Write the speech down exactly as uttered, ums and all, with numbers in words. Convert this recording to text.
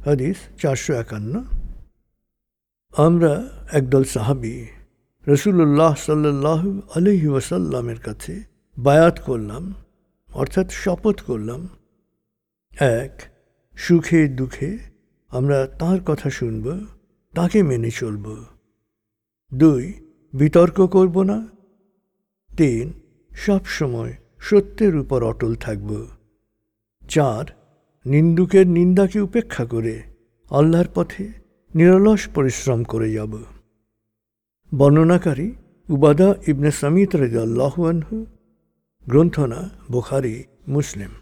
হাদিস চারশো একান্ন। আমরা একদল সাহাবী রাসূলুল্লাহ সাল্লাল্লাহু আলাইহি ওয়াসাল্লামের কাছে বায়াত করলাম, অর্থাৎ শপথ করলাম। এক, সুখে দুঃখে আমরা তাঁর কথা শুনব, তাকে মেনে চলব। দুই, বিতর্ক করব না। তিন, সব সময় সত্যের উপর অটল থাকব। চার, নিন্দুকের নিন্দাকে উপেক্ষা করে আল্লাহর পথে নিরলস পরিশ্রম করে যাব। বর্ণনাকারী উবাদা ইবনে সামিত রাদিয়াল্লাহু আনহু, গ্রন্থনা বুখারী, মুসলিম।